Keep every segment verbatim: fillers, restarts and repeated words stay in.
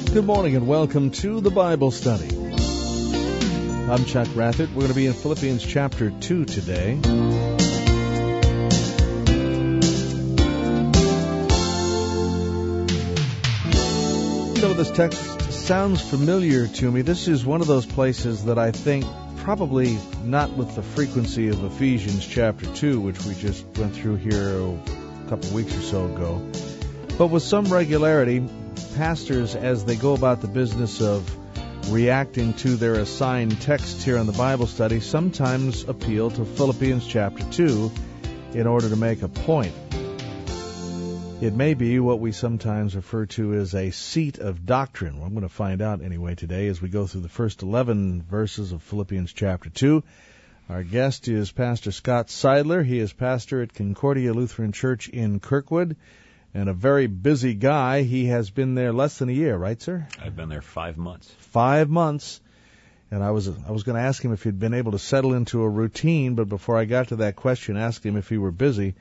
Good morning and welcome to the Bible Study. I'm Chuck Rathert. We're going to be in Philippians chapter two today. You know, this text sounds familiar to me. This is one of those places that I think probably not with the frequency of Ephesians chapter two, which we just went through here a couple of weeks or so ago, but with some regularity. Pastors, as they go about the business of reacting to their assigned texts here in the Bible study, sometimes appeal to Philippians chapter two in order to make a point. It may be what we sometimes refer to as a seat of doctrine. Well, I'm going to find out anyway today as we go through the first eleven verses of Philippians chapter two. Our guest is Pastor Scott Seidler. He is pastor at Concordia Lutheran Church in Kirkwood. And a very busy guy. He has been there less than a year, right, sir? I've been there five months. Five months. And I was I was going to ask him if he'd been able to settle into a routine, but before I got to that question, asked him if he were busy.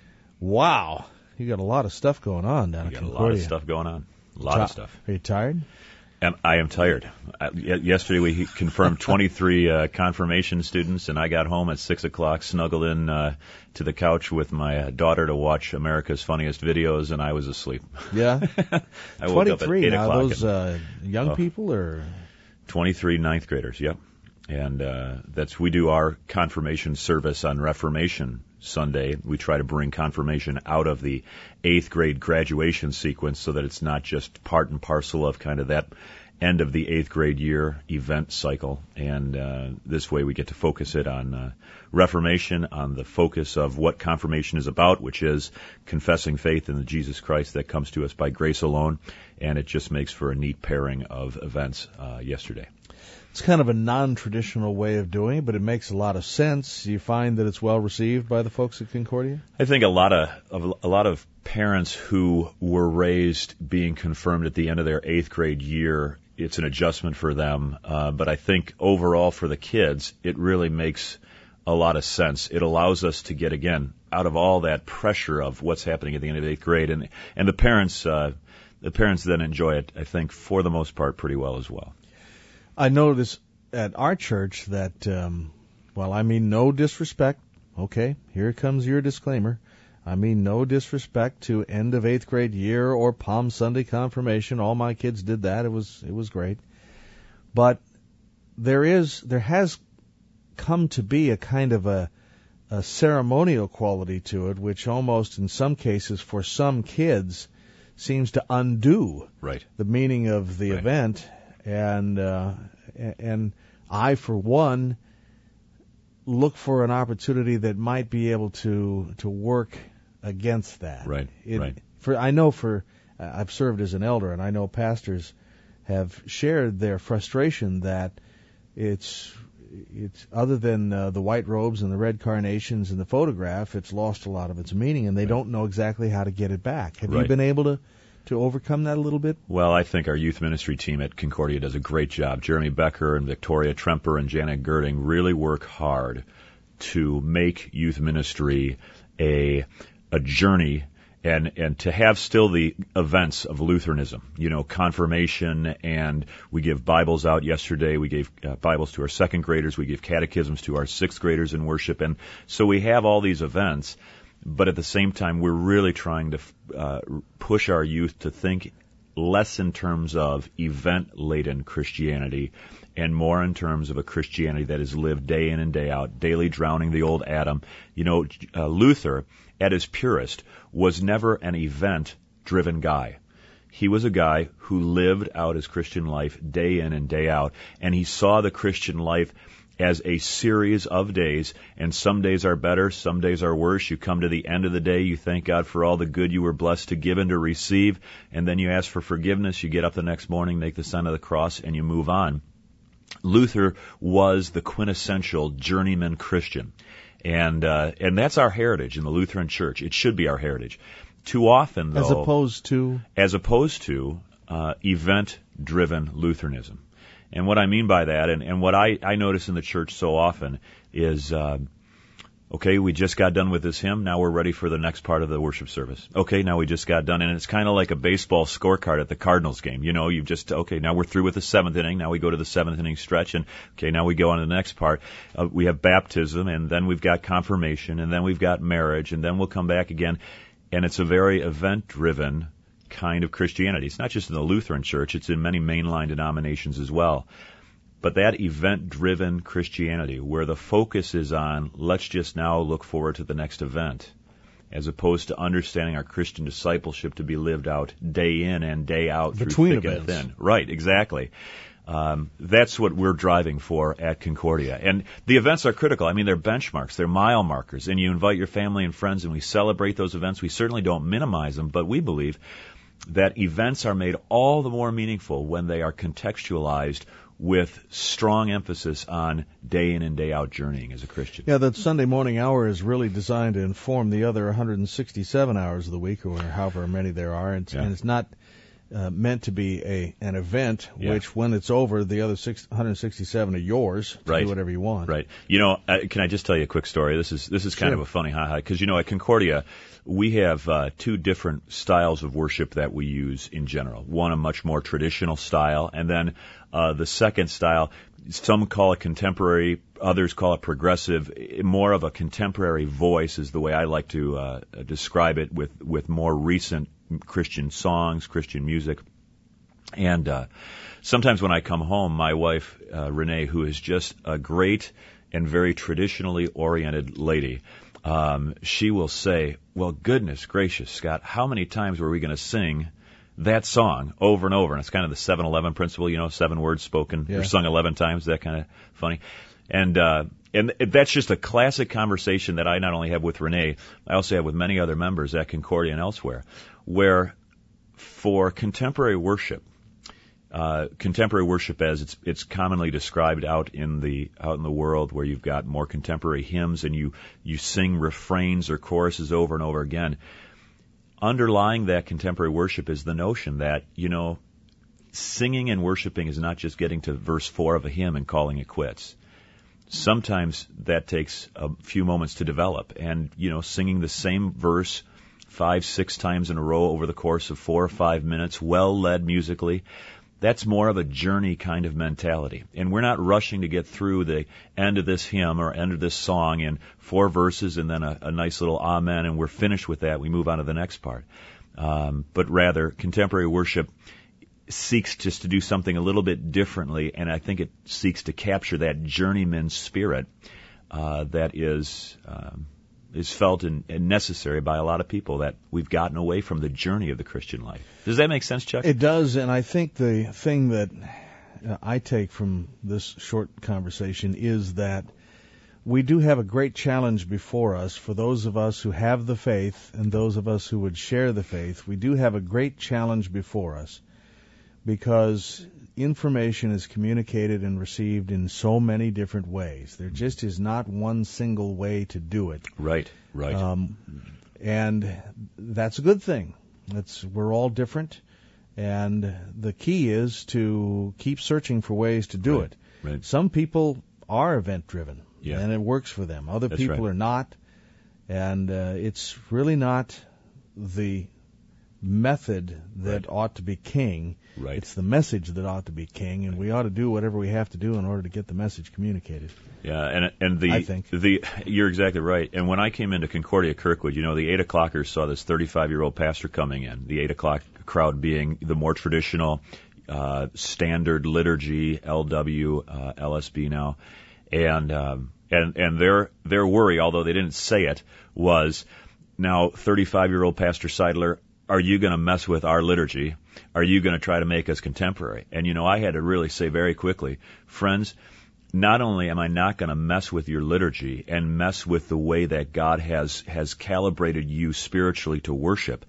Wow. You got a lot of stuff going on down at Concordia. You got a lot of stuff going on. A lot Ti- of stuff. Are you tired? And I am tired. I, yesterday we confirmed twenty-three uh, confirmation students, and I got home at six o'clock, snuggled in uh, to the couch with my uh, daughter to watch America's Funniest Videos, and I was asleep. Yeah? I woke up at eight now, o'clock. those uh, young oh, people? Or twenty-three ninth graders, yep. And uh, that's we do our confirmation service on Reformation Sunday. We try to bring confirmation out of the eighth grade graduation sequence so that it's not just part and parcel of kind of that end of the eighth grade year event cycle. And uh, this way we get to focus it on uh, Reformation, on the focus of what confirmation is about, which is confessing faith in the Jesus Christ that comes to us by grace alone. And it just makes for a neat pairing of events uh, yesterday. It's kind of a non-traditional way of doing it, but it makes a lot of sense. You find that it's well received by the folks at Concordia? I think a lot of, of a lot of parents who were raised being confirmed at the end of their eighth grade year, it's an adjustment for them. Uh, but I think overall for the kids, it really makes a lot of sense. It allows us to get, again, out of all that pressure of what's happening at the end of eighth grade. And, and the parents, uh, the parents then enjoy it, I think, for the most part, pretty well as well. I notice at our church that, um, well, I mean no disrespect. Okay, here comes your disclaimer. I mean no disrespect to end of eighth grade year or Palm Sunday confirmation. All my kids did that. It was it was great. But there is there has come to be a kind of a, a ceremonial quality to it, which almost in some cases for some kids seems to undo right. the meaning of the right. event. And uh, and I, for one, look for an opportunity that might be able to to work against that. Right. It, right. For I know for uh, I've served as an elder, and I know pastors have shared their frustration that it's it's other than uh, the white robes and the red carnations and the photograph, it's lost a lot of its meaning, and they right. don't know exactly how to get it back. Have right. you been able to? to overcome that a little bit? Well, I think our youth ministry team at Concordia does a great job. Jeremy Becker and Victoria Tremper and Janet Girding really work hard to make youth ministry a a journey and, and to have still the events of Lutheranism, you know, confirmation, and we give Bibles out yesterday. We gave uh, Bibles to our second graders. We give catechisms to our sixth graders in worship. And so we have all these events. But at the same time, we're really trying to uh, push our youth to think less in terms of event-laden Christianity and more in terms of a Christianity that is lived day in and day out, daily drowning the old Adam. You know, uh, Luther, at his purest, was never an event-driven guy. He was a guy who lived out his Christian life day in and day out, and he saw the Christian life as a series of days, and some days are better, some days are worse. You come to the end of the day, you thank God for all the good you were blessed to give and to receive, and then you ask for forgiveness, you get up the next morning, make the sign of the cross, and you move on. Luther was the quintessential journeyman Christian, and uh, and that's our heritage in the Lutheran Church. It should be our heritage. Too often, though, as opposed to as opposed to uh, event-driven Lutheranism. And what I mean by that, and, and what I, I notice in the church so often, is uh, Okay, we just got done with this hymn. Now we're ready for the next part of the worship service. Okay, now we just got done. And it's kind of like a baseball scorecard at the Cardinals game. You know, you've just, okay, now we're through with the seventh inning. Now we go to the seventh inning stretch. And, okay, now we go on to the next part. Uh, we have baptism, and then we've got confirmation, and then we've got marriage, and then we'll come back again. And it's a very event-driven kind of Christianity. It's not just in the Lutheran Church. It's in many mainline denominations as well. But that event-driven Christianity, where the focus is on, let's just now look forward to the next event, as opposed to understanding our Christian discipleship to be lived out day in and day out Between through thick events. and thin. Right, exactly. Um, that's what we're driving for at Concordia. And the events are critical. I mean, they're benchmarks. They're mile markers. And you invite your family and friends, and we celebrate those events. We certainly don't minimize them, but we believe that events are made all the more meaningful when they are contextualized with strong emphasis on day in and day out journeying as a Christian. Yeah, that Sunday morning hour is really designed to inform the other one hundred sixty-seven hours of the week, or however many there are, and it's, Yeah. and it's not uh, meant to be a an event, Yeah. which when it's over, the other six, one hundred sixty-seven are yours to Right. do whatever you want. Right. You know, uh, can I just tell you a quick story? This is this is kind Sure. of a funny hi-hi, because, you know, at Concordia, we have uh, two different styles of worship that we use in general. One, a much more traditional style, and then uh, the second style, some call it contemporary, others call it progressive. More of a contemporary voice is the way I like to uh, describe it, with, with more recent Christian songs, Christian music. And uh, sometimes when I come home, my wife, uh, Renee, who is just a great and very traditionally oriented lady, um, she will say, well, goodness gracious, Scott, how many times were we going to sing that song over and over? And it's kind of the seven eleven principle, you know, seven words spoken Yeah. or sung eleven times, that kind of funny. And uh, and that's just a classic conversation that I not only have with Renee, I also have with many other members at Concordia and elsewhere, where for contemporary worship, Uh, contemporary worship, as it's it's commonly described out in the out in the world, where you've got more contemporary hymns and you you sing refrains or choruses over and over again. Underlying that contemporary worship is the notion that, you know, singing and worshiping is not just getting to verse four of a hymn and calling it quits. Sometimes that takes a few moments to develop, and, you know, singing the same verse five, six times in a row over the course of four or five minutes, well led musically. That's more of a journey kind of mentality. And we're not rushing to get through the end of this hymn or end of this song in four verses and then a, a nice little amen, and we're finished with that. We move on to the next part. Um, but rather, contemporary worship seeks just to do something a little bit differently, and I think it seeks to capture that journeyman spirit uh, that is... Um, is felt and, and necessary by a lot of people, that we've gotten away from the journey of the Christian life. Does that make sense, Chuck? It does, and I think the thing that uh, I take from this short conversation is that we do have a great challenge before us for those of us who have the faith and those of us who would share the faith. We do have a great challenge before us because information is communicated and received in so many different ways. There just is not one single way to do it. Right, right. Um, and that's a good thing. That's, we're all different, and the key is to keep searching for ways to do Right, it. right. Some people are event-driven, Yeah. and it works for them. Other That's people right. are not, and uh, it's really not the method that Right. ought to be king. Right. It's the message that ought to be king, and we ought to do whatever we have to do in order to get the message communicated. Yeah, and and the I think. the you're exactly right. And when I came into Concordia Kirkwood, you know, the eight o'clockers saw this thirty-five-year-old pastor coming in. The eight o'clock crowd being the more traditional, uh, standard liturgy, L W, uh, L S B now, and um, and and their their worry, although they didn't say it, was now thirty-five-year-old Pastor Seidler, are you going to mess with our liturgy? Are you going to try to make us contemporary? And, you know, I had to really say very quickly, friends, not only am I not going to mess with your liturgy and mess with the way that God has, has calibrated you spiritually to worship,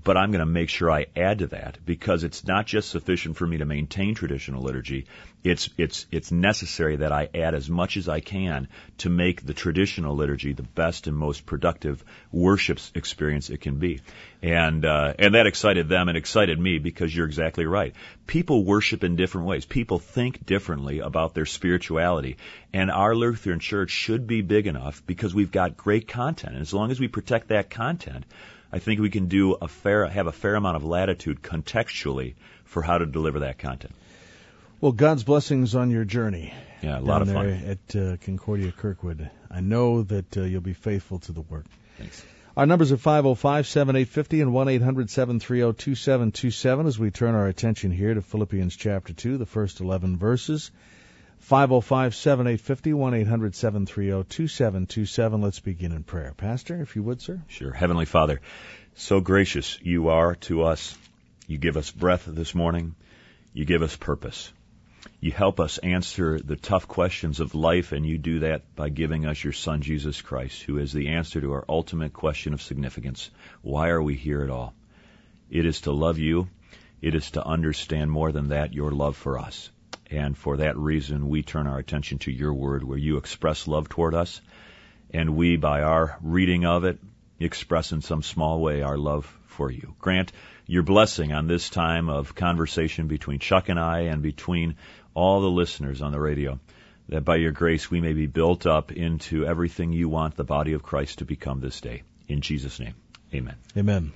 but I'm going to make sure I add to that, because it's not just sufficient for me to maintain traditional liturgy. It's it's it's necessary that I add as much as I can to make the traditional liturgy the best and most productive worship experience it can be. And uh, and that excited them and excited me, because you're exactly right. People worship in different ways. People think differently about their spirituality. And our Lutheran Church should be big enough, because we've got great content. And as long as we protect that content, I think we can do a fair, have a fair amount of latitude contextually for how to deliver that content. Well, God's blessings on your journey. Yeah, a lot of fun. There at uh, Concordia Kirkwood. I know that uh, you'll be faithful to the work. Thanks. Our numbers are five oh five, seven eight five oh and one eight hundred, seven three oh, two seven two seven as we turn our attention here to Philippians chapter two, the first eleven verses. five oh five, seven eight five oh, one eight hundred, seven three oh, two seven two seven. Let's begin in prayer. Pastor, if you would, sir. Sure. Heavenly Father, so gracious you are to us. You give us breath this morning. You give us purpose. You help us answer the tough questions of life, and you do that by giving us your Son, Jesus Christ, who is the answer to our ultimate question of significance. Why are we here at all? It is to love you. It is to understand more than that your love for us. And for that reason, we turn our attention to your word, where you express love toward us, and we, by our reading of it, express in some small way our love for you. Grant your blessing on this time of conversation between Chuck and I, and between all the listeners on the radio, that by your grace we may be built up into everything you want the body of Christ to become this day. In Jesus' name, amen. Amen.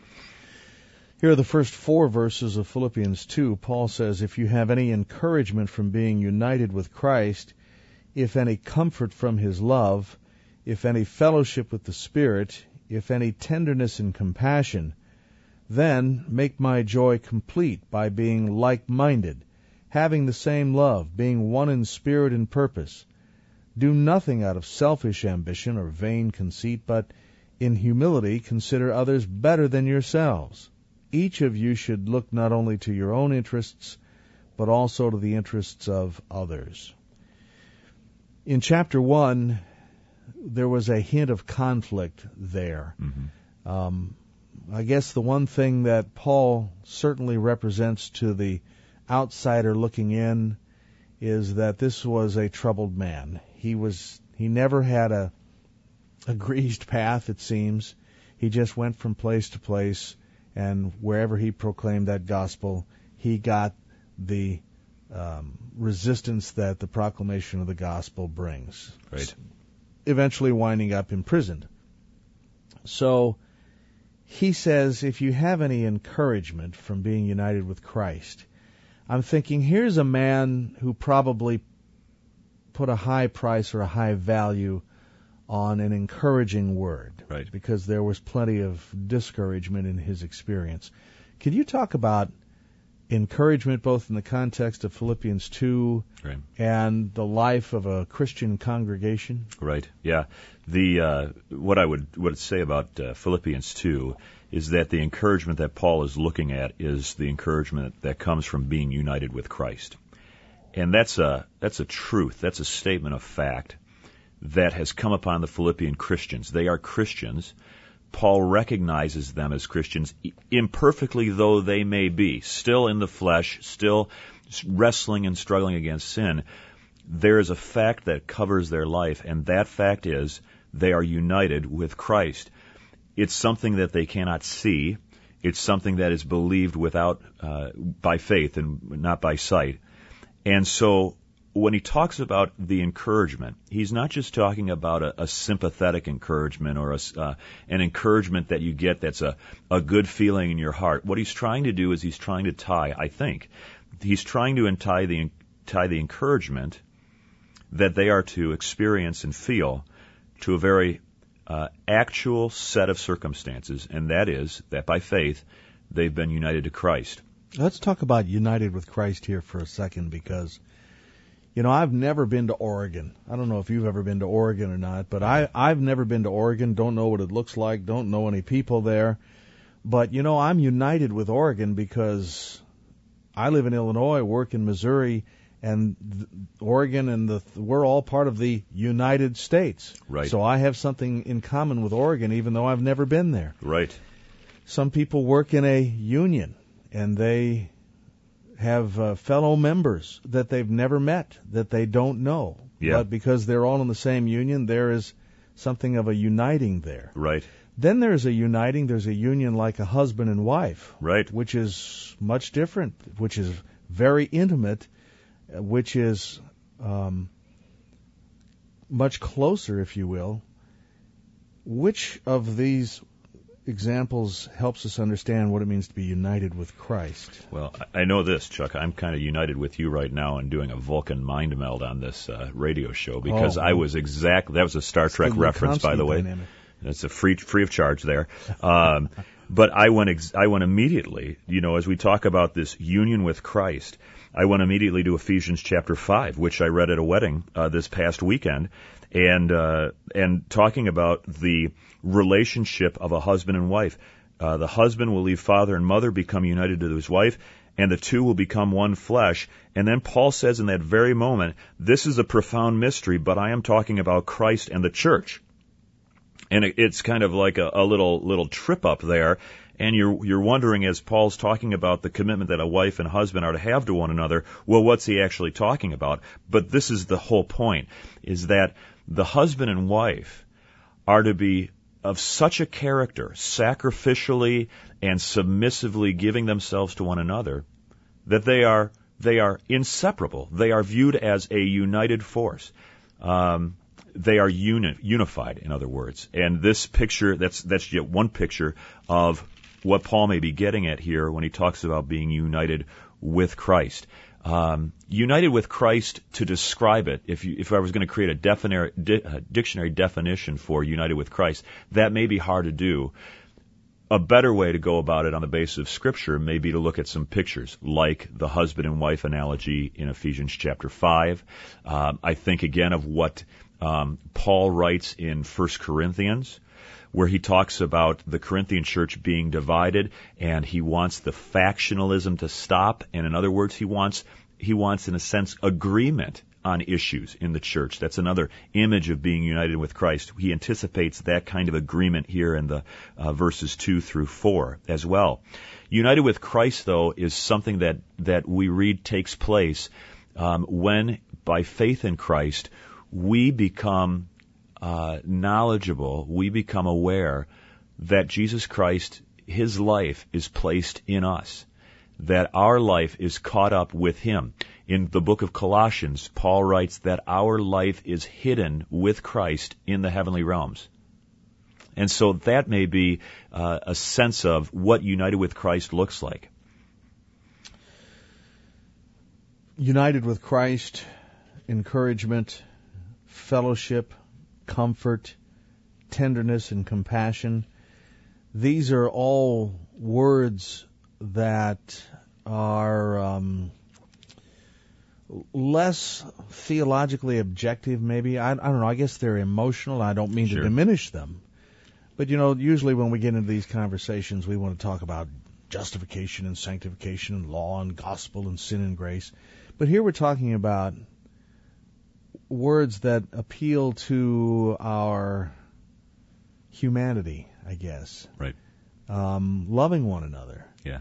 Here are the first four verses of Philippians two. Paul says, if you have any encouragement from being united with Christ, if any comfort from his love, if any fellowship with the Spirit, if any tenderness and compassion, then make my joy complete by being like-minded, having the same love, being one in spirit and purpose. Do nothing out of selfish ambition or vain conceit, but in humility consider others better than yourselves. Each of you should look not only to your own interests, but also to the interests of others. In chapter one, there was a hint of conflict there. Mm-hmm. Um, I guess the one thing that Paul certainly represents to the outsider looking in is that this was a troubled man. He was he never had a a greased path, it seems. He just went from place to place, and wherever he proclaimed that gospel, he got the um, resistance that the proclamation of the gospel brings. Right. Eventually winding up imprisoned. So he says, if you have any encouragement from being united with Christ, I'm thinking, here's a man who probably put a high price or a high value on an encouraging word. Right. Because there was plenty of discouragement in his experience. Can you talk about encouragement both in the context of Philippians two right. and the life of a Christian congregation? Right, yeah. The uh, what I would would say about uh, Philippians two is that the encouragement that Paul is looking at is the encouragement that comes from being united with Christ. And that's a that's a truth, that's a statement of fact that has come upon the Philippian Christians. They are Christians. Paul recognizes them as Christians, imperfectly though they may be, still in the flesh, still wrestling and struggling against sin. There is a fact that covers their life, and that fact is they are united with Christ. It's something that they cannot see. It's something that is believed without uh, by faith and not by sight. And so when he talks about the encouragement, he's not just talking about a, a sympathetic encouragement or a, uh, an encouragement that you get that's a, a good feeling in your heart. What he's trying to do is he's trying to tie, I think, he's trying to tie the, tie the encouragement that they are to experience and feel to a very uh, actual set of circumstances, and that is that by faith they've been united to Christ. Let's talk about united with Christ here for a second, because you know, I've never been to Oregon. I don't know if you've ever been to Oregon or not, but I, I've never been to Oregon, don't know what it looks like, don't know any people there. But, you know, I'm united with Oregon because I live in Illinois, work in Missouri, and Oregon and the we're all part of the United States. Right. So I have something in common with Oregon, even though I've never been there. Right. Some people work in a union, and they have uh, fellow members that they've never met, that they don't know. Yeah. But because they're all in the same union, there is something of a uniting there. Right. Then there's a uniting, there's a union like a husband and wife. Right. Which is much different, which is very intimate, which is um, much closer, if you will. Which of these examples helps us understand what it means to be united with Christ? Well, I know this, Chuck. I'm kind of united with you right now in doing a Vulcan mind meld on this uh, radio show because oh, I was exactly, that was a Star Trek reference, by the way. Dynamic. It's a free free of charge there. Um, but I went ex- I went immediately, you know, as we talk about this union with Christ, I went immediately to Ephesians chapter five, which I read at a wedding uh, this past weekend, and uh, and talking about the relationship of a husband and wife. Uh, the husband will leave father and mother, become united to his wife, and the two will become one flesh. And then Paul says in that very moment, this is a profound mystery, but I am talking about Christ and the church. And it's kind of like a, a little little trip up there, and you're you're wondering, as Paul's talking about the commitment that a wife and husband are to have to one another, well, what's he actually talking about? But this is the whole point, is that the husband and wife are to be of such a character, sacrificially and submissively giving themselves to one another, that they are they are inseparable. They are viewed as a united force. Um, They are uni- unified, in other words. And this picture, that's that's yet one picture of what Paul may be getting at here when he talks about being united with Christ. Um, united with Christ, to describe it, if you, if I was going to create a, definite, di- a dictionary definition for united with Christ, that may be hard to do. A better way to go about it on the basis of Scripture may be to look at some pictures, like the husband and wife analogy in Ephesians chapter five. Um, I think, again, of what Um, Paul writes in First Corinthians, where he talks about the Corinthian church being divided, and he wants the factionalism to stop. And in other words, he wants, he wants, in a sense, agreement on issues in the church. That's another image of being united with Christ. He anticipates that kind of agreement here in the uh, verses two through four as well. United with Christ, though, is something that, that we read takes place um, when, by faith in Christ, we become uh, knowledgeable, we become aware that Jesus Christ, His life is placed in us, that our life is caught up with Him. In the book of Colossians, Paul writes that our life is hidden with Christ in the heavenly realms. And so that may be uh, a sense of what united with Christ looks like. United with Christ, encouragement, fellowship, comfort, tenderness, and compassion. These are all words that are um, less theologically objective, maybe. I, I don't know. I guess they're emotional. I don't mean Sure. to diminish them. But, you know, usually when we get into these conversations, we want to talk about justification and sanctification and law and gospel and sin and grace. But here we're talking about words that appeal to our humanity, I guess. Right. Um, loving one another. Yeah.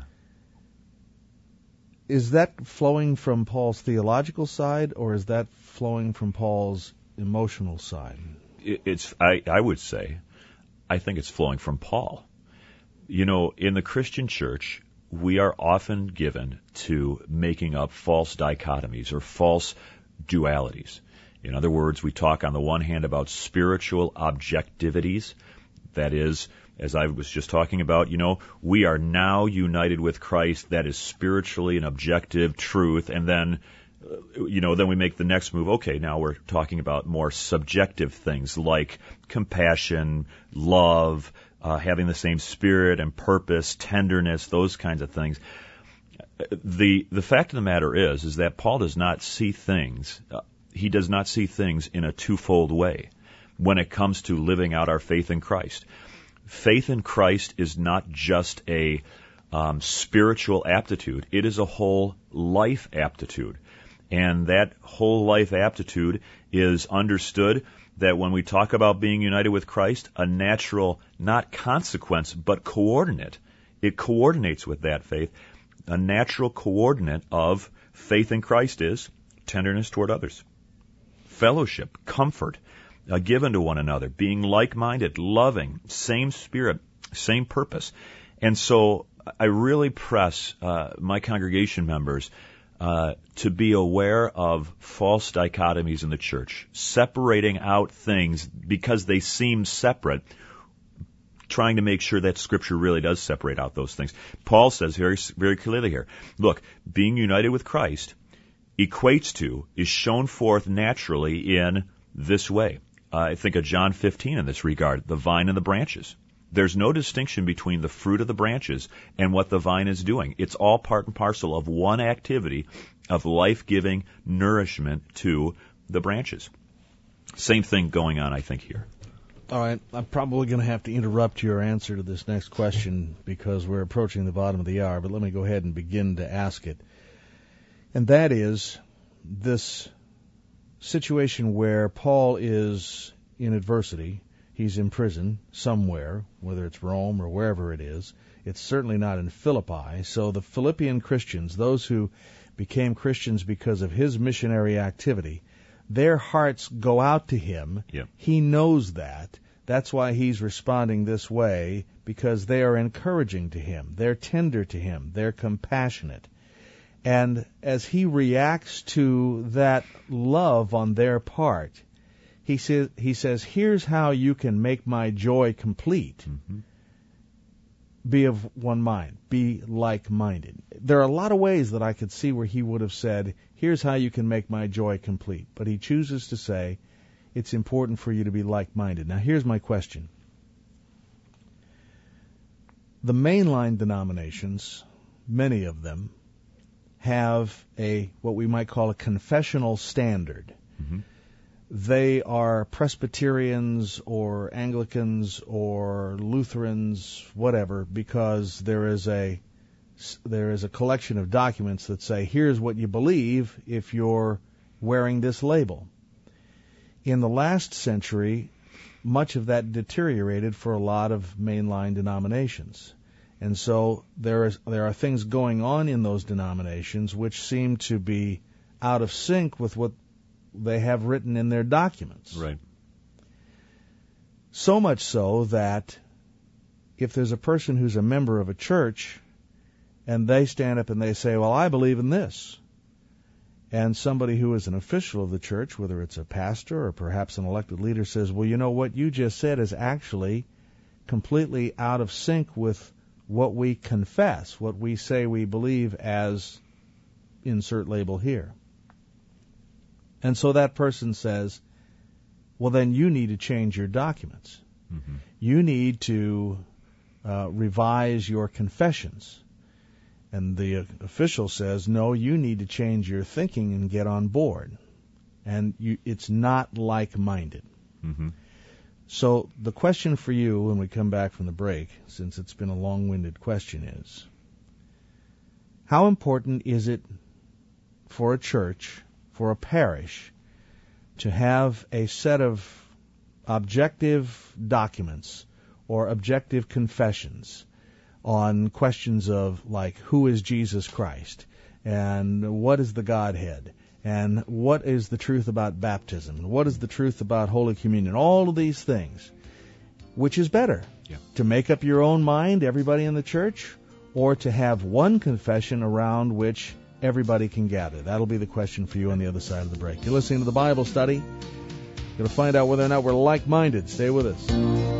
Is that flowing from Paul's theological side, or is that flowing from Paul's emotional side? It's, I, I would say, I think it's flowing from Paul. You know, in the Christian church, we are often given to making up false dichotomies or false dualities. In other words, we talk on the one hand about spiritual objectivities. That is, as I was just talking about, you know, we are now united with Christ. That is spiritually an objective truth. And then, uh, you know, then we make the next move. Okay, now we're talking about more subjective things like compassion, love, uh, having the same spirit and purpose, tenderness, those kinds of things. The the fact of the matter is, is that Paul does not see things. Uh, He does not see things in a twofold way when it comes to living out our faith in Christ. Faith in Christ is not just a um, spiritual aptitude. It is a whole life aptitude. And that whole life aptitude is understood that when we talk about being united with Christ, a natural, not consequence, but coordinate it coordinates with that faith. A natural coordinate of faith in Christ is tenderness toward others, fellowship, comfort, uh, given to one another, being like-minded, loving, same spirit, same purpose. And so I really press uh, my congregation members uh, to be aware of false dichotomies in the church, separating out things because they seem separate, trying to make sure that Scripture really does separate out those things. Paul says very, very clearly here, look, being united with Christ equates to, is shown forth naturally in this way. Uh, I think of John fifteen in this regard, the vine and the branches. There's no distinction between the fruit of the branches and what the vine is doing. It's all part and parcel of one activity of life-giving nourishment to the branches. Same thing going on, I think, here. All right, I'm probably going to have to interrupt your answer to this next question because we're approaching the bottom of the hour, but let me go ahead and begin to ask it. And that is this situation where Paul is in adversity. He's in prison somewhere, whether it's Rome or wherever it is. It's certainly not in Philippi. So the Philippian Christians, those who became Christians because of his missionary activity, their hearts go out to him. Yep. He knows that. That's why he's responding this way, because they are encouraging to him. They're tender to him. They're compassionate. And as he reacts to that love on their part, he says, he says, here's how you can make my joy complete. Mm-hmm. Be of one mind. Be like-minded. There are a lot of ways that I could see where he would have said, here's how you can make my joy complete. But he chooses to say, it's important for you to be like-minded. Now, here's my question. The mainline denominations, many of them, have a what we might call a confessional standard. Mm-hmm. They are Presbyterians or Anglicans or Lutherans, whatever, because there is a there is a collection of documents that say, here's what you believe if you're wearing this label. In the last century, much of that deteriorated for a lot of mainline denominations. And so there is there are things going on in those denominations which seem to be out of sync with what they have written in their documents. Right. So much so that if there's a person who's a member of a church and they stand up and they say, well, I believe in this, and somebody who is an official of the church, whether it's a pastor or perhaps an elected leader, says, well, you know, what you just said is actually completely out of sync with what we confess, what we say we believe as insert label here. And so that person says, well, then you need to change your documents. Mm-hmm. You need to uh, revise your confessions. And the uh, official says, no, you need to change your thinking and get on board. And you, it's not like-minded. Mm-hmm. So the question for you when we come back from the break, since it's been a long-winded question, is how important is it for a church, for a parish, to have a set of objective documents or objective confessions on questions of, like, who is Jesus Christ, and what is the Godhead, and what is the truth about baptism, and what is the truth about Holy Communion, all of these things. Which is better? Yeah. To make up your own mind, everybody in the church, or to have one confession around which everybody can gather? That'll be the question for you on the other side of the break. You're listening to the Bible Study. You're going to find out whether or not we're like-minded. Stay with us.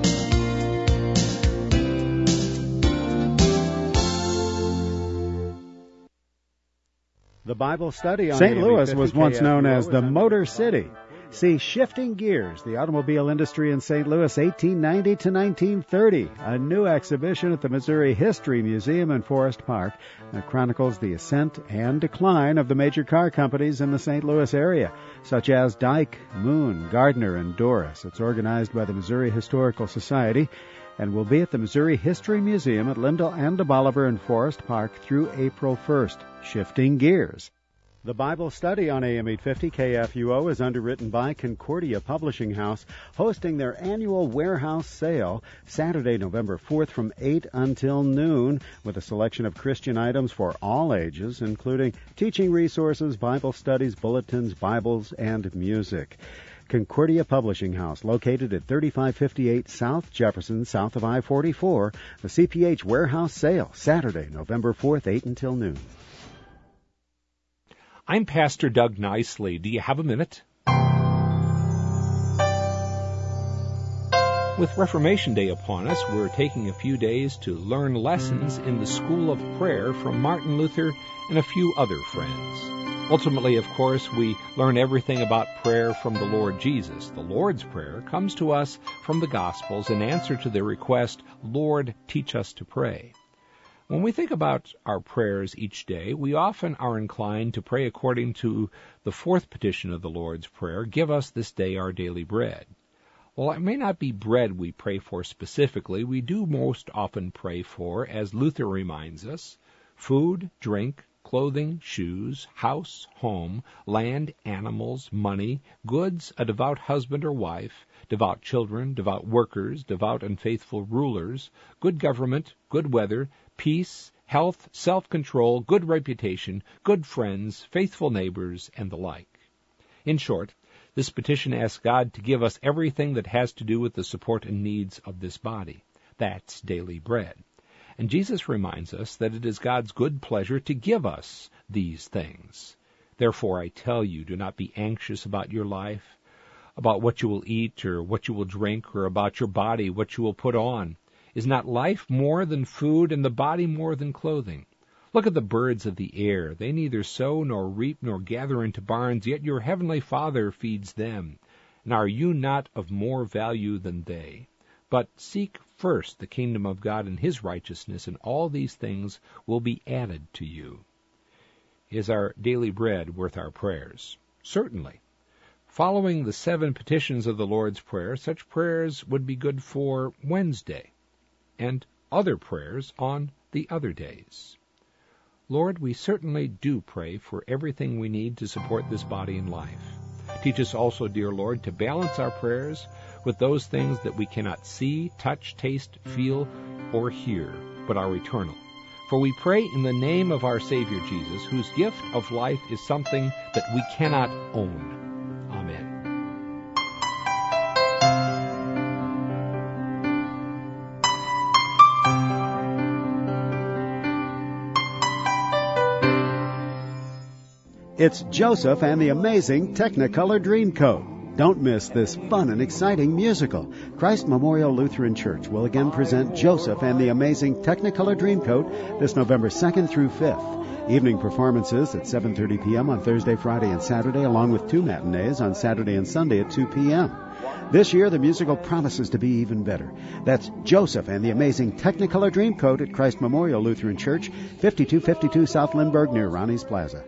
The Bible Study on Saint A M Louis fifty was once K F U O known as is the on Motor City. See Shifting Gears, the automobile industry in Saint Louis, eighteen ninety to nineteen thirty, a new exhibition at the Missouri History Museum in Forest Park that chronicles the ascent and decline of the major car companies in the Saint Louis area, such as Dyke, Moon, Gardner, and Doris. It's organized by the Missouri Historical Society and will be at the Missouri History Museum at Lyndall and de Bolivar in Forest Park through April first. Shifting Gears. The Bible study on A M eight fifty K F U O is underwritten by Concordia Publishing House, hosting their annual warehouse sale Saturday, November fourth from eight until noon, with a selection of Christian items for all ages, including teaching resources, Bible studies, bulletins, Bibles, and music. Concordia Publishing House, located at thirty-five fifty-eight South Jefferson, south of I forty-four. The C P H Warehouse Sale, Saturday, November fourth, eight until noon. I'm Pastor Doug Nicely. Do you have a minute? With Reformation Day upon us, we're taking a few days to learn lessons in the School of Prayer from Martin Luther and a few other friends. Ultimately, of course, we learn everything about prayer from the Lord Jesus. The Lord's Prayer comes to us from the Gospels in answer to the request, Lord, teach us to pray. When we think about our prayers each day, we often are inclined to pray according to the fourth petition of the Lord's Prayer, give us this day our daily bread. While it may not be bread we pray for specifically, we do most often pray for, as Luther reminds us, food, drink, clothing, shoes, house, home, land, animals, money, goods, a devout husband or wife, devout children, devout workers, devout and faithful rulers, good government, good weather, peace, health, self-control, good reputation, good friends, faithful neighbors, and the like. In short, this petition asks God to give us everything that has to do with the support and needs of this body. That's daily bread. And Jesus reminds us that it is God's good pleasure to give us these things. Therefore, I tell you, do not be anxious about your life, about what you will eat or what you will drink, or about your body, what you will put on. Is not life more than food, and the body more than clothing? Look at the birds of the air. They neither sow nor reap nor gather into barns, yet your heavenly Father feeds them. And are you not of more value than they? But seek first the kingdom of God and his righteousness, and all these things will be added to you. Is our daily bread worth our prayers? Certainly. Following the seven petitions of the Lord's Prayer, such prayers would be good for Wednesday, and other prayers on the other days. Lord, we certainly do pray for everything we need to support this body and life. Teach us also, dear Lord, to balance our prayers with those things that we cannot see, touch, taste, feel, or hear, but are eternal. For we pray in the name of our Savior Jesus, whose gift of life is something that we cannot own. Amen. It's Joseph and the Amazing Technicolor Dreamcoat. Don't miss this fun and exciting musical. Christ Memorial Lutheran Church will again present Joseph and the Amazing Technicolor Dreamcoat this November second through fifth. Evening performances at seven thirty p.m. on Thursday, Friday, and Saturday, along with two matinees on Saturday and Sunday at two p.m. This year, the musical promises to be even better. That's Joseph and the Amazing Technicolor Dreamcoat at Christ Memorial Lutheran Church, fifty-two fifty-two South Lindbergh near Ronnie's Plaza.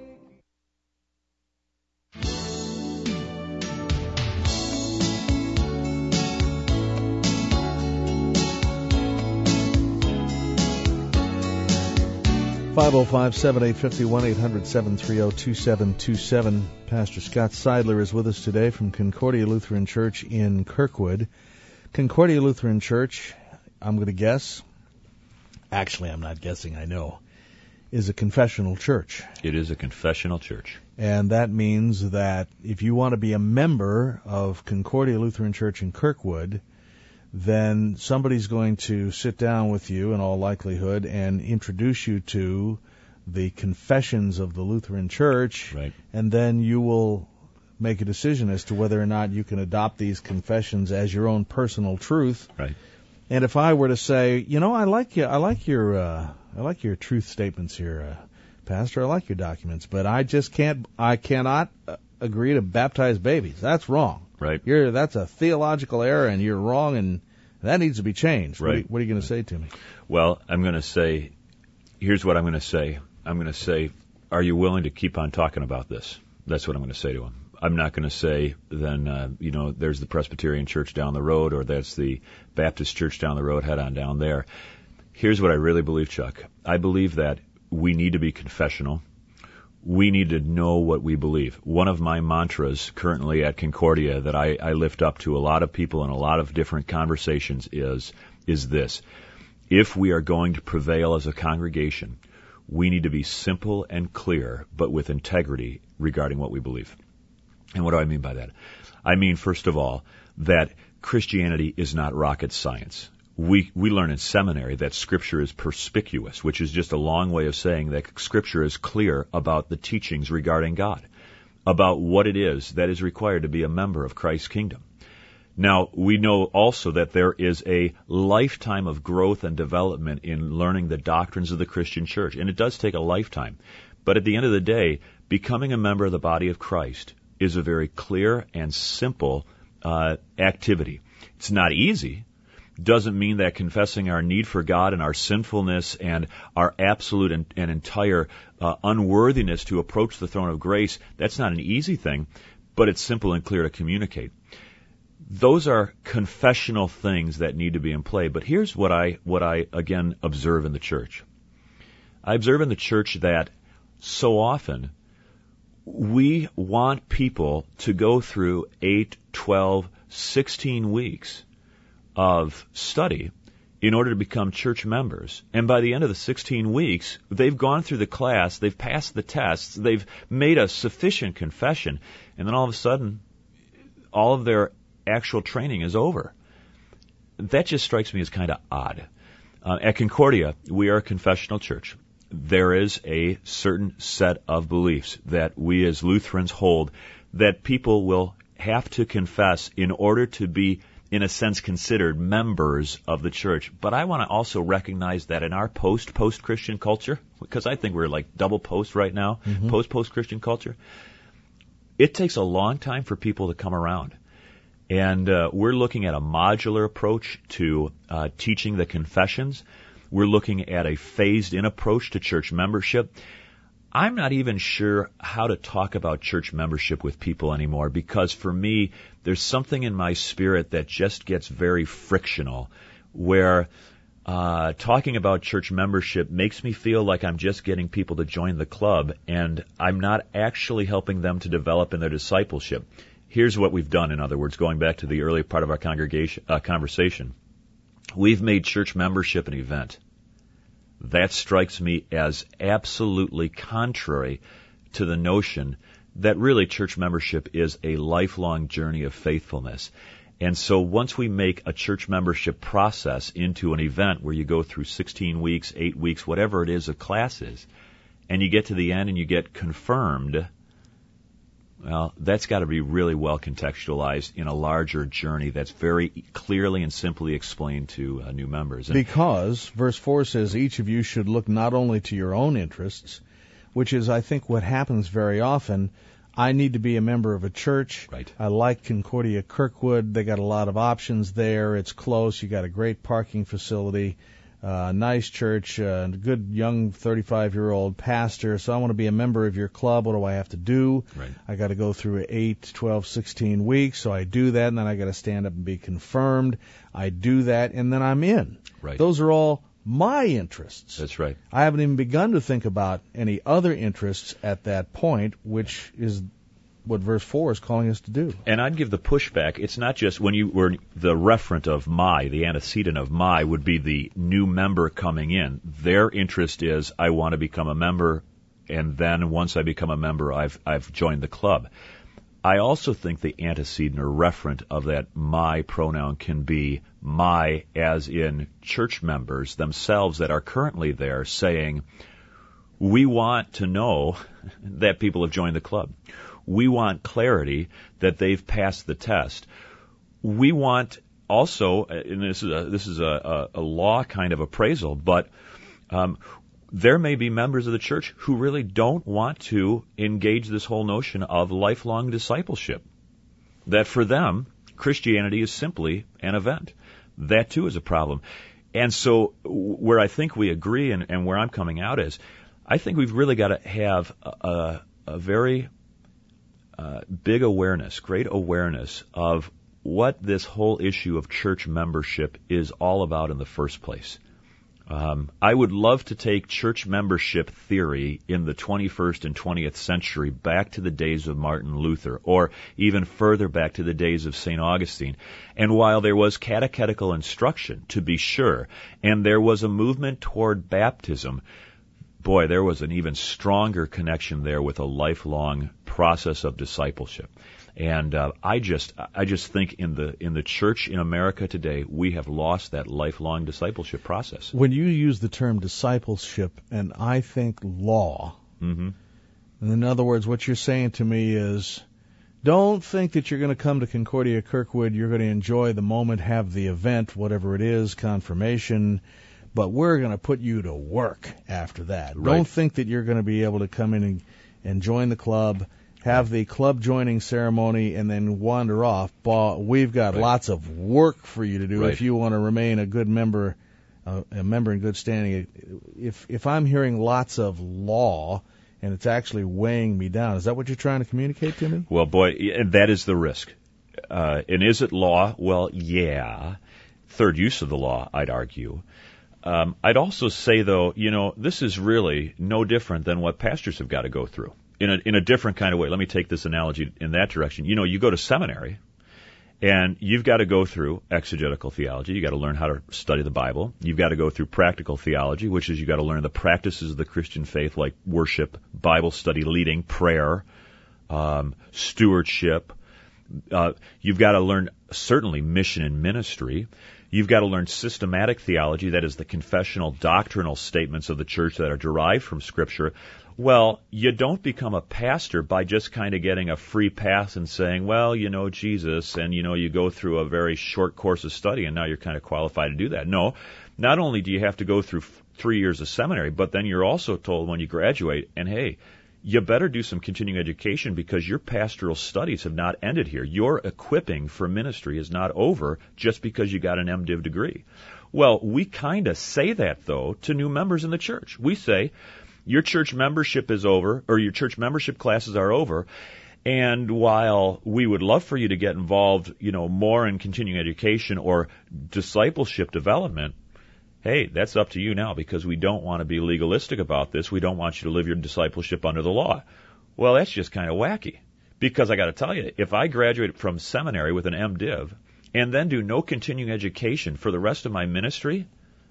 five oh five, seven eight five oh, one eight hundred, seven three oh, two seven two seven. Pastor Scott Seidler is with us today from Concordia Lutheran Church in Kirkwood. Concordia Lutheran Church, I'm going to guess, actually I'm not guessing, I know, is a confessional church. It is a confessional church. And that means that if you want to be a member of Concordia Lutheran Church in Kirkwood, then somebody's going to sit down with you in all likelihood and introduce you to the confessions of the Lutheran Church, right. And then you will make a decision as to whether or not you can adopt these confessions as your own personal truth. Right. And if I were to say, you know, I like you, I like your, uh, I like your truth statements here, uh, Pastor. I like your documents, but I just can't, I cannot uh, agree to baptize babies. That's wrong. Right. You're, that's a theological error, and you're wrong, and that needs to be changed. Right. What are, what are you going to say to me? Well, I'm going to say, here's what I'm going to say. I'm going to say, are you willing to keep on talking about this? That's what I'm going to say to him. I'm not going to say, then, uh, you know, there's the Presbyterian church down the road, or that's the Baptist church down the road, head on down there. Here's what I really believe, Chuck. I believe that we need to be confessional. we need to know what we believe. One of my mantras currently at Concordia that I, I lift up to a lot of people in a lot of different conversations is, is this. If we are going to prevail as a congregation, we need to be simple and clear, but with integrity regarding what we believe. And what do I mean by that? I mean, first of all, that Christianity is not rocket science. We we learn in seminary that Scripture is perspicuous, which is just a long way of saying that Scripture is clear about the teachings regarding God, about what it is that is required to be a member of Christ's kingdom. Now, we know also that there is a lifetime of growth and development in learning the doctrines of the Christian church, and it does take a lifetime. But at the end of the day, becoming a member of the body of Christ is a very clear and simple uh, activity. It's not easy. Doesn't mean that confessing our need for God and our sinfulness and our absolute and, and entire uh, unworthiness to approach the throne of grace, that's not an easy thing, but it's simple and clear to communicate. Those are confessional things that need to be in play. But here's what I, what I again, observe in the church. I observe in the church that so often we want people to go through eight, twelve, sixteen weeks of study in order to become church members. And by the end of the sixteen weeks, they've gone through the class, they've passed the tests, they've made a sufficient confession, and then all of a sudden, all of their actual training is over. That just strikes me as kind of odd. Uh, at Concordia, we are a confessional church. There is a certain set of beliefs that we as Lutherans hold that people will have to confess in order to be, in a sense, considered members of the church. But I want to also recognize that in our post-post-Christian culture, because I think we're like double post right now, mm-hmm. post-post-Christian culture, it takes a long time for people to come around. And uh, we're looking at a modular approach to uh, teaching the confessions. We're looking at a phased-in approach to church membership. I'm not even sure how to talk about church membership with people anymore, because for me, there's something in my spirit that just gets very frictional, where uh, talking about church membership makes me feel like I'm just getting people to join the club, and I'm not actually helping them to develop in their discipleship. Here's what we've done, in other words, going back to the early part of our congregation uh, conversation. We've made church membership an event. That strikes me as absolutely contrary to the notion that really church membership is a lifelong journey of faithfulness. And so once we make a church membership process into an event where you go through sixteen weeks, eight weeks, whatever it is of classes, and you get to the end and you get confirmed, well, that's got to be really well contextualized in a larger journey that's very clearly and simply explained to uh, new members. And because verse four says, each of you should look not only to your own interests, which is, I think, what happens very often. I need to be a member of a church. Right. I like Concordia Kirkwood. They got a lot of options there. It's close. You got a great parking facility. Uh, nice church, uh, good young thirty-five-year-old pastor, so I want to be a member of your club. What do I have to do? Right. I got to go through eight, twelve, sixteen weeks, so I do that, and then I got to stand up and be confirmed. I do that, and then I'm in. Right. Those are all my interests. That's right. I haven't even begun to think about any other interests at that point, which is what verse four is calling us to do. And I'd give the pushback. It's not just when you were the referent of my, the antecedent of my would be the new member coming in. Their interest is, I want to become a member, and then once I become a member, I've I've joined the club. I also think the antecedent or referent of that my pronoun can be my, as in church members themselves that are currently there saying, we want to know that people have joined the club. We want clarity that they've passed the test. We want also, and this is a, this is a, a law kind of appraisal, but um, there may be members of the church who really don't want to engage this whole notion of lifelong discipleship. That for them, Christianity is simply an event. That too is a problem. And so where I think we agree and, and where I'm coming out is, I think we've really got to have a, a, a very Uh, big awareness, great awareness of what this whole issue of church membership is all about in the first place. Um, I would love to take church membership theory in the twenty-first and twentieth century back to the days of Martin Luther, or even further back to the days of Saint Augustine. And while there was catechetical instruction, to be sure, and there was a movement toward baptism, boy, there was an even stronger connection there with a lifelong process of discipleship. And uh, I just, I just think in the in the church in America today, we have lost that lifelong discipleship process. When you use the term discipleship, and I think law, mm-hmm. and in other words, what you're saying to me is, don't think that you're going to come to Concordia Kirkwood, you're going to enjoy the moment, have the event, whatever it is, confirmation, but we're going to put you to work after that. Right. Don't think that you're going to be able to come in and, and join the club, have the club joining ceremony, and then wander off. But we've got right. lots of work for you to do right. if you want to remain a good member, uh, a member in good standing. If if I'm hearing lots of law and it's actually weighing me down, is that what you're trying to communicate to me? Well, boy, that is the risk. Uh, and is it law? Well, yeah. Third use of the law, I'd argue. Um, I'd also say, though, you know, this is really no different than what pastors have got to go through. In a, in a different kind of way. Let me take this analogy in that direction. You know, you go to seminary, and you've got to go through exegetical theology. You've got to learn how to study the Bible. You've got to go through practical theology, which is you've got to learn the practices of the Christian faith, like worship, Bible study, leading, prayer, um, stewardship. Uh, you've got to learn, certainly, mission and ministry. You've got to learn systematic theology, that is the confessional doctrinal statements of the church that are derived from Scripture. Well, you don't become a pastor by just kind of getting a free pass and saying, well, you know, Jesus, and, you know, you go through a very short course of study, and now you're kind of qualified to do that. No, not only do you have to go through f- three years of seminary, but then you're also told when you graduate, and hey, you better do some continuing education because your pastoral studies have not ended here. Your equipping for ministry is not over just because you got an MDiv degree. Well, we kind of say that, though, to new members in the church. We say, your church membership is over, or your church membership classes are over, and while we would love for you to get involved, you know, more in continuing education or discipleship development, hey, that's up to you now because we don't want to be legalistic about this. We don't want you to live your discipleship under the law. Well, that's just kind of wacky because I got to tell you, if I graduate from seminary with an MDiv and then do no continuing education for the rest of my ministry,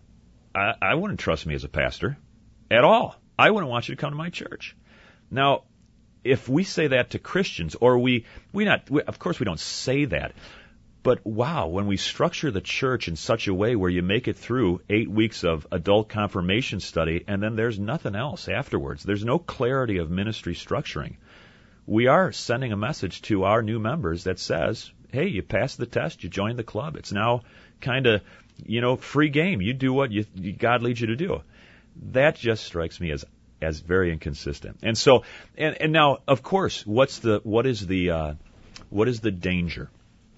I, I wouldn't trust me as a pastor at all. I wouldn't want you to come to my church. Now, if we say that to Christians, or we, we not, we, of course we don't say that, but wow, when we structure the church in such a way where you make it through eight weeks of adult confirmation study and then there's nothing else afterwards, there's no clarity of ministry structuring, we are sending a message to our new members that says, hey, you passed the test, you joined the club. It's now kind of, you know, free game. You do what you, God leads you to do. That just strikes me as as very inconsistent. And so, and, and now, of course, what's the what is the uh, what is the danger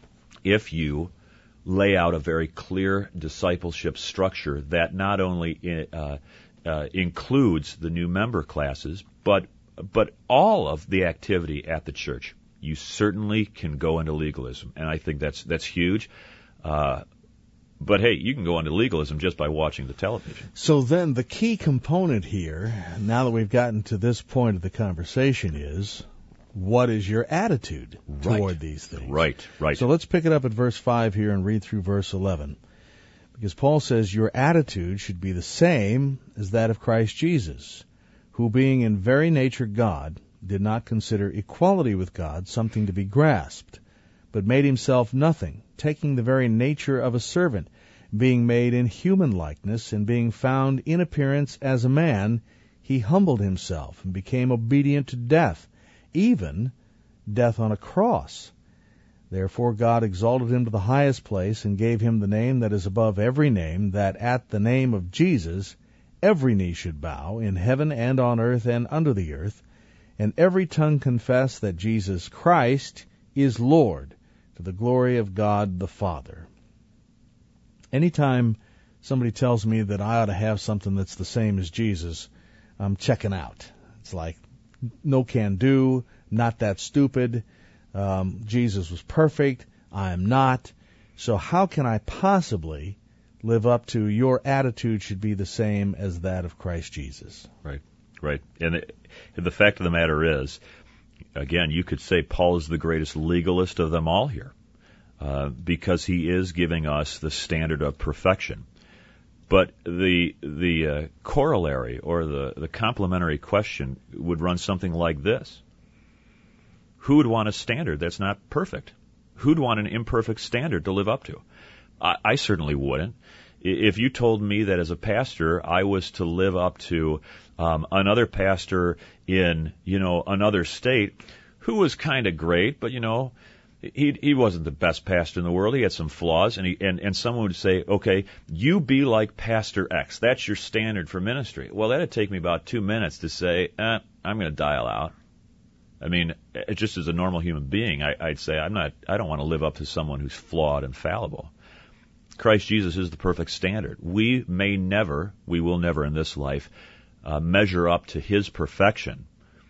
if you lay out a very clear discipleship structure that not only uh, uh, includes the new member classes, but but all of the activity at the church? You certainly can go into legalism, and I think that's that's huge. Uh, But, hey, you can go into legalism just by watching the television. So then the key component here, now that we've gotten to this point of the conversation, is what is your attitude right. toward these things? Right, right. So let's pick it up at verse five here and read through verse eleven. Because Paul says your attitude should be the same as that of Christ Jesus, who being in very nature God, did not consider equality with God something to be grasped, but made himself nothing, taking the very nature of a servant, being made in human likeness, and being found in appearance as a man, he humbled himself and became obedient to death, even death on a cross. Therefore God exalted him to the highest place, and gave him the name that is above every name, that at the name of Jesus every knee should bow, in heaven and on earth and under the earth, and every tongue confess that Jesus Christ is Lord, to the glory of God the Father. Anytime somebody tells me that I ought to have something that's the same as Jesus, I'm checking out. It's like, no can do, not that stupid. Um, Jesus was perfect. I am not. So how can I possibly live up to. Your attitude should be the same as that of Christ Jesus. Right, right. And the, the fact of the matter is, again, you could say Paul is the greatest legalist of them all here, uh, because he is giving us the standard of perfection. But the the uh, corollary or the, the complementary question would run something like this. Who would want a standard that's not perfect? Who'd want an imperfect standard to live up to? I, I certainly wouldn't. If you told me that as a pastor I was to live up to um, another pastor in, you know, another state who was kind of great, but, you know, He he wasn't the best pastor in the world. He had some flaws, and he and, and someone would say, okay, you be like Pastor X. That's your standard for ministry. Well, that'd take me about two minutes to say, eh, I'm going to dial out. I mean, it, just as a normal human being, I, I'd say I'm not. I don't want to live up to someone who's flawed and fallible. Christ Jesus is the perfect standard. We may never, we will never in this life, uh, measure up to His perfection.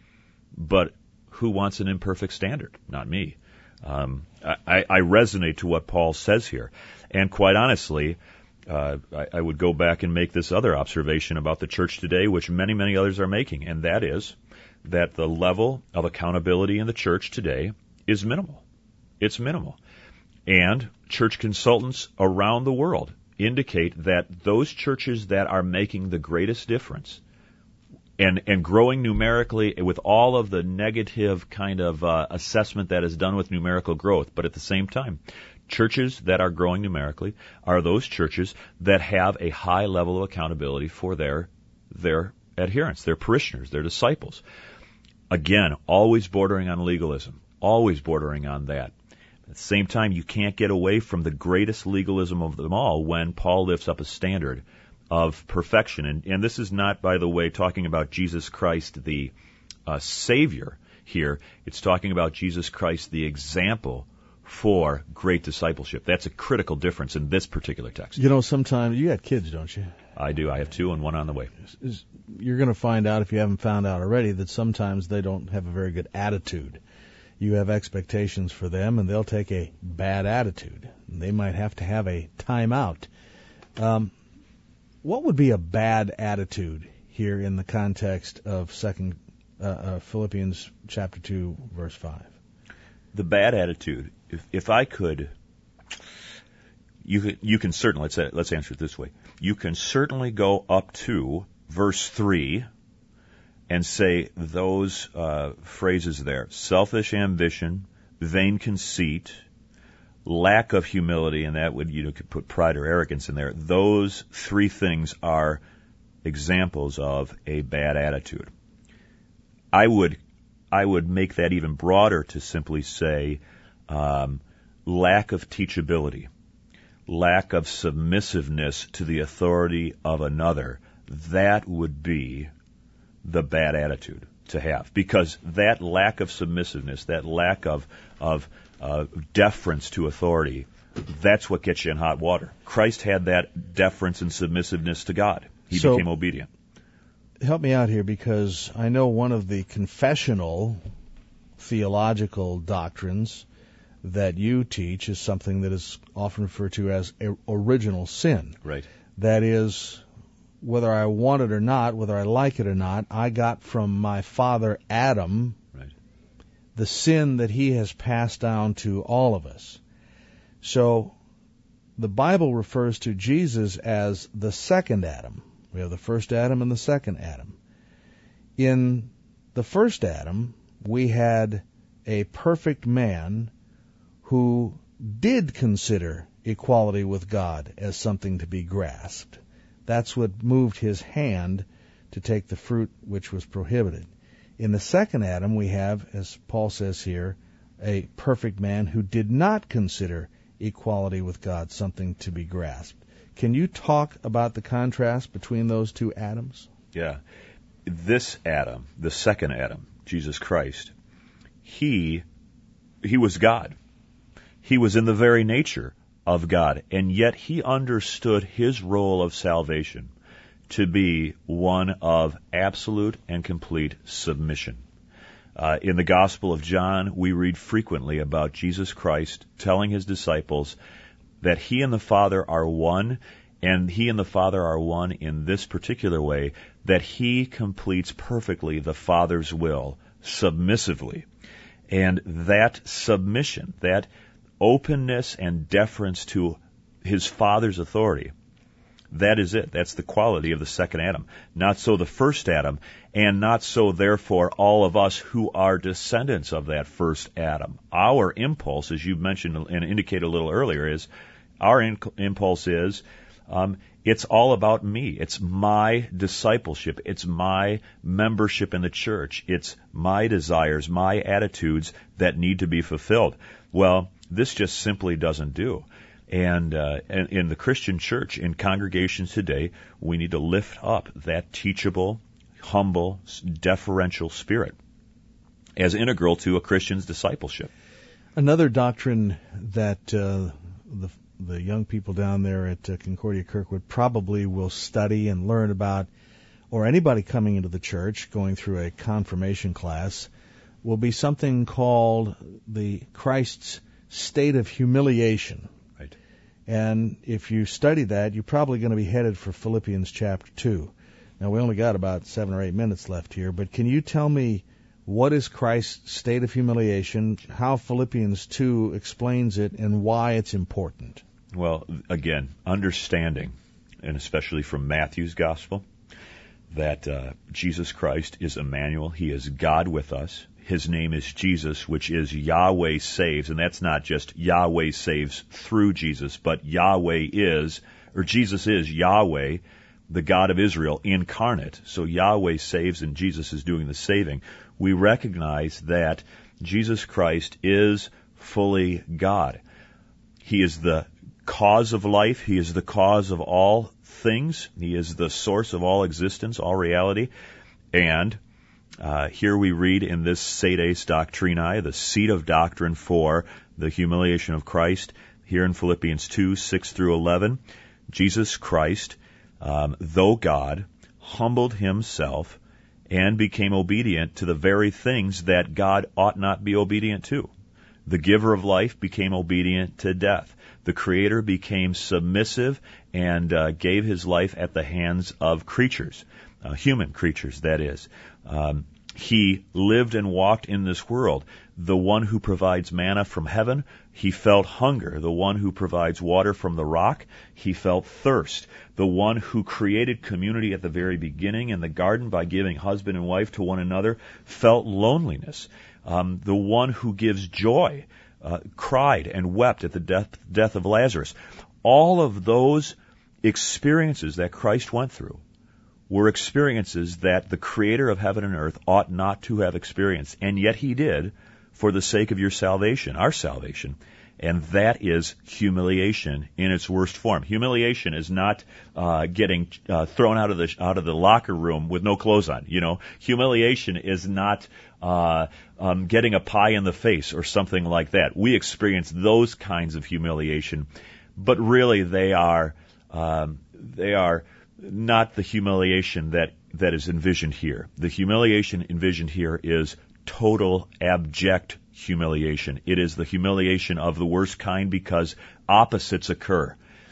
But who wants an imperfect standard? Not me. Um, I, I resonate to what Paul says here. And quite honestly, uh, I, I would go back and make this other observation about the church today, which many, many others are making, and that is that the level of accountability in the church today is minimal. It's minimal. And church consultants around the world indicate that those churches that are making the greatest difference And, and growing numerically with all of the negative kind of uh, assessment that is done with numerical growth. But at the same time, churches that are growing numerically are those churches that have a high level of accountability for their their adherents, their parishioners, their disciples. Again, always bordering on legalism, always bordering on that. At the same time, you can't get away from the greatest legalism of them all when Paul lifts up a standard of perfection. And, and this is not, by the way, talking about Jesus Christ, the uh, Savior here. It's talking about Jesus Christ, the example for great discipleship. That's a critical difference in this particular text. You know, sometimes, you got kids, don't you? I do. I have two and one on the way. You're going to find out, if you haven't found out already, that sometimes they don't have a very good attitude. You have expectations for them, and they'll take a bad attitude. They might have to have a timeout. Um, What would be a bad attitude here in the context of Second uh, uh, Philippians chapter two, verse five? The bad attitude. If if I could, you can, you can certainly let's say, let's answer it this way. You can certainly go up to verse three and say those uh, phrases there: selfish ambition, vain conceit, lack of humility, and that would, you know, could put pride or arrogance in there. Those three things are examples of a bad attitude. I would, I would make that even broader to simply say um, lack of teachability, lack of submissiveness to the authority of another. That would be the bad attitude to have, because that lack of submissiveness, that lack of of Uh, deference to authority, that's what gets you in hot water. Christ had that deference and submissiveness to God. He so, became obedient. Help me out here, because I know one of the confessional theological doctrines that you teach is something that is often referred to as original sin. Right. That is, whether I want it or not, whether I like it or not, I got from my father Adam the sin that he has passed down to all of us. So the Bible refers to Jesus as the second Adam. We have the first Adam and the second Adam. In the first Adam, we had a perfect man who did consider equality with God as something to be grasped. That's what moved his hand to take the fruit which was prohibited. In the second Adam, we have, as Paul says here, a perfect man who did not consider equality with God something to be grasped. Can you talk about the contrast between those two Adams? Yeah. This Adam, the second Adam, Jesus Christ, he he was God. He was in the very nature of God, and yet he understood his role of salvation to be one of absolute and complete submission. Uh, in the Gospel of John, we read frequently about Jesus Christ telling his disciples that he and the Father are one, And he and the Father are one in this particular way, that he completes perfectly the Father's will, submissively. And that submission, that openness and deference to his Father's authority, that is it. That's the quality of the second Adam. Not so the first Adam, and not so, therefore, all of us who are descendants of that first Adam. Our impulse, as you mentioned and indicated a little earlier, is our in- impulse is um, it's all about me. It's my discipleship. It's my membership in the church. It's my desires, my attitudes that need to be fulfilled. Well, this just simply doesn't do. And uh, in the Christian church, in congregations today, we need to lift up that teachable, humble, deferential spirit as integral to a Christian's discipleship. Another doctrine that uh, the the young people down there at uh, Concordia Kirkwood probably will study and learn about, or anybody coming into the church going through a confirmation class, will be something called the Christ's state of humiliation. Right. And if you study that, you're probably going to be headed for Philippians chapter two. Now, we only got about seven or eight minutes left here, but can you tell me what is Christ's state of humiliation, how Philippians two explains it, and why it's important? Well, again, understanding, and especially from Matthew's gospel, that uh, Jesus Christ is Emmanuel. He is God with us. His name is Jesus, which is Yahweh saves, and that's not just Yahweh saves through Jesus, but Yahweh is, or Jesus is Yahweh, the God of Israel incarnate. So Yahweh saves and Jesus is doing the saving. We recognize that Jesus Christ is fully God. He is the cause of life. He is the cause of all things. He is the source of all existence, all reality. And uh, here we read in this Sedes Doctrinae, the seat of doctrine for the humiliation of Christ, here in Philippians two, six through eleven, Jesus Christ, um, though God, humbled himself and became obedient to the very things that God ought not be obedient to. The giver of life became obedient to death. The Creator became submissive and uh, gave his life at the hands of creatures, uh, human creatures, that is. Um, he lived and walked in this world. The one who provides manna from heaven, he felt hunger. The one who provides water from the rock, he felt thirst. The one who created community at the very beginning in the garden by giving husband and wife to one another, felt loneliness. Um, the one who gives joy uh, cried and wept at the death, death of Lazarus. All of those experiences that Christ went through were experiences that the Creator of heaven and earth ought not to have experienced, and yet he did for the sake of your salvation, our salvation. And that is humiliation in its worst form. Humiliation is not uh, getting uh, thrown out of the out of the locker room with no clothes on. You know, humiliation is not uh, um, getting a pie in the face or something like that. We experience those kinds of humiliation, but really they are um, they are not the humiliation that that is envisioned here. The humiliation envisioned here is total abject humiliation. It is the humiliation of the worst kind because opposites occur.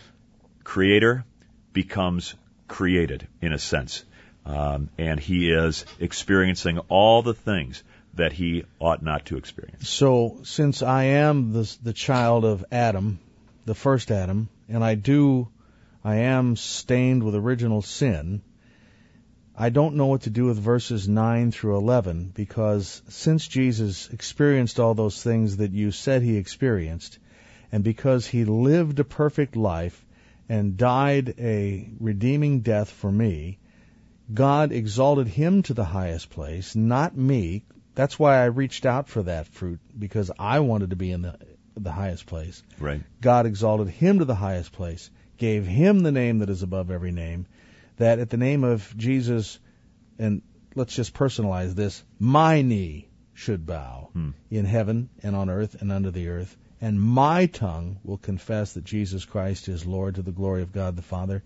Creator becomes created, in a sense, um, and he is experiencing all the things that he ought not to experience. So, since I am the, the child of Adam, the first Adam, and I do, I am stained with original sin, I don't know what to do with verses nine through eleven, because since Jesus experienced all those things that you said he experienced, and because he lived a perfect life and died a redeeming death for me, God exalted him to the highest place, not me. That's why I reached out for that fruit, because I wanted to be in the, the highest place. Right. God exalted him to the highest place, gave him the name that is above every name, that at the name of Jesus, and let's just personalize this, my knee should bow hmm. in heaven and on earth and under the earth, and my tongue will confess that Jesus Christ is Lord to the glory of God the Father.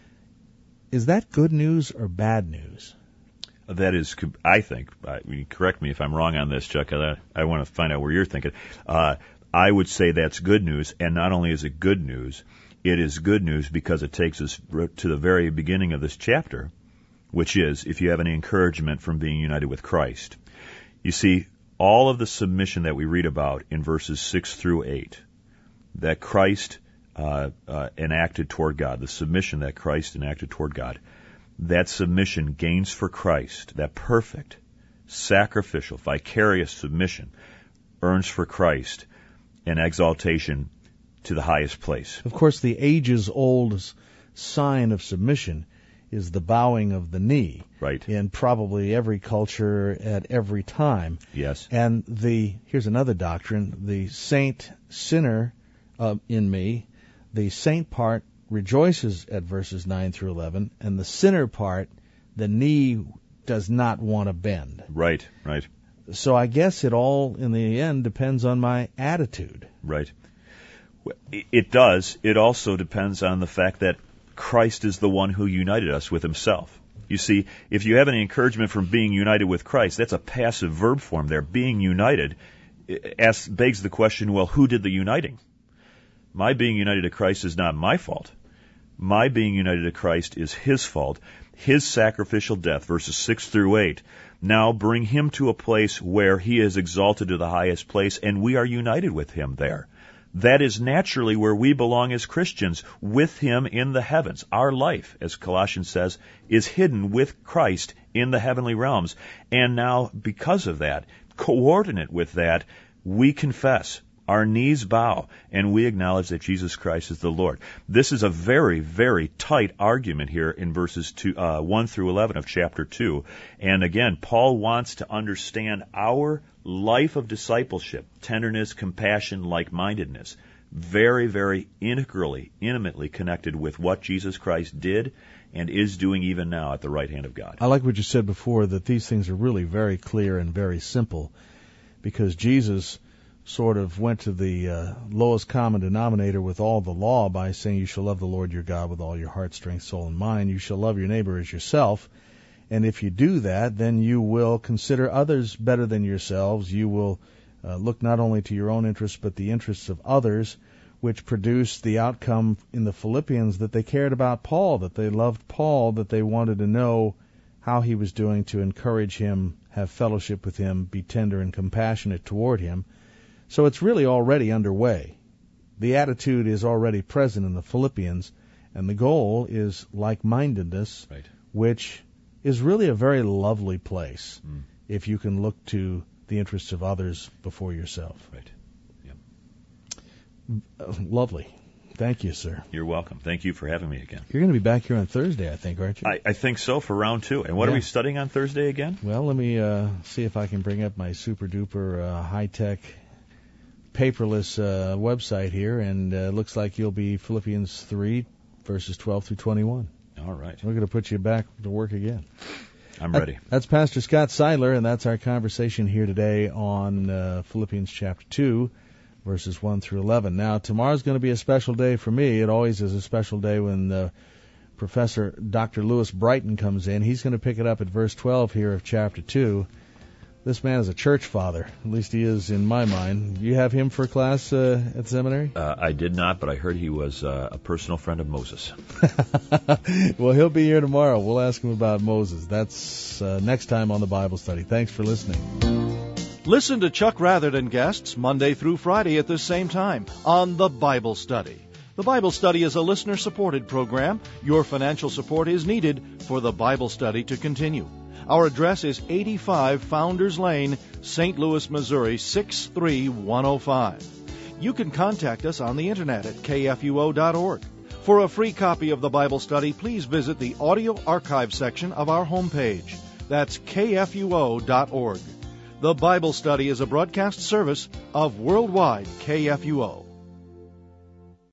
Is that good news or bad news? That is, I think, I mean, correct me if I'm wrong on this, Chuck, I, I want to find out where you're thinking. Uh, I would say that's good news, and not only is it good news, it is good news because it takes us to the very beginning of this chapter, which is, if you have any encouragement from being united with Christ. You see, all of the submission that we read about in verses six through eight, that Christ uh, uh, enacted toward God, the submission that Christ enacted toward God, that submission gains for Christ, that perfect, sacrificial, vicarious submission, earns for Christ an exaltation to the highest place. Of course, the ages-old sign of submission is the bowing of the knee. Right. In probably every culture at every time. Yes. And the here's another doctrine, the saint-sinner uh, in me, the saint part rejoices at verses nine through eleven, and the sinner part, the knee does not want to bend. Right, right. So I guess it all, in the end, depends on my attitude. Right. It does. It also depends on the fact that Christ is the one who united us with himself. You see, if you have any encouragement from being united with Christ, that's a passive verb form there. Being united asks, begs the question, well, who did the uniting? My being united to Christ is not my fault. My being united to Christ is his fault. His sacrificial death, verses six through eight, now bring him to a place where he is exalted to the highest place, and we are united with him there. That is naturally where we belong as Christians, with him in the heavens. Our life, as Colossians says, is hidden with Christ in the heavenly realms. And now, because of that, coordinate with that, we confess. Our knees bow, and we acknowledge that Jesus Christ is the Lord. This is a very, very tight argument here in verses two, uh, one through eleven of chapter two. And again, Paul wants to understand our life of discipleship, tenderness, compassion, like-mindedness, very, very integrally, intimately connected with what Jesus Christ did and is doing even now at the right hand of God. I like what you said before, that these things are really very clear and very simple, because Jesus sort of went to the uh, lowest common denominator with all the law by saying, you shall love the Lord your God with all your heart, strength, soul, and mind. You shall love your neighbor as yourself. And if you do that, then you will consider others better than yourselves. You will uh, look not only to your own interests, but the interests of others, which produced the outcome in the Philippians that they cared about Paul, that they loved Paul, that they wanted to know how he was doing to encourage him, have fellowship with him, be tender and compassionate toward him. So it's really already underway. The attitude is already present in the Philippians, and the goal is like-mindedness, right, which is really a very lovely place mm. if you can look to the interests of others before yourself. Right. Yeah. Uh, lovely. Thank you, sir. You're welcome. Thank you for having me again. You're going to be back here on Thursday, I think, aren't you? I, I think so, for round two. And what yeah. are we studying on Thursday again? Well, let me uh, see if I can bring up my super-duper uh, high-tech paperless uh, website here, and uh, looks like you'll be Philippians three, verses twelve through twenty-one. All right. We're going to put you back to work again. I'm ready. That, that's Pastor Scott Seidler, and that's our conversation here today on uh, Philippians chapter two, verses one through eleven. Now, tomorrow's going to be a special day for me. It always is a special day when uh, Professor Doctor Lewis Brighton comes in. He's going to pick it up at verse twelve here of chapter two. This man is a church father. At least he is in my mind. You have him for class uh, at seminary? Uh, I did not, but I heard he was uh, a personal friend of Moses. Well, he'll be here tomorrow. We'll ask him about Moses. That's uh, next time on the Bible Study. Thanks for listening. Listen to Chuck Rather and guests Monday through Friday at this same time on the Bible Study. The Bible Study is a listener-supported program. Your financial support is needed for the Bible Study to continue. Our address is eighty-five Founders Lane, Saint Louis, Missouri, six three one oh five. You can contact us on the internet at K F U O dot org. For a free copy of the Bible Study, please visit the audio archive section of our homepage. That's K F U O dot org. The Bible Study is a broadcast service of Worldwide K F U O.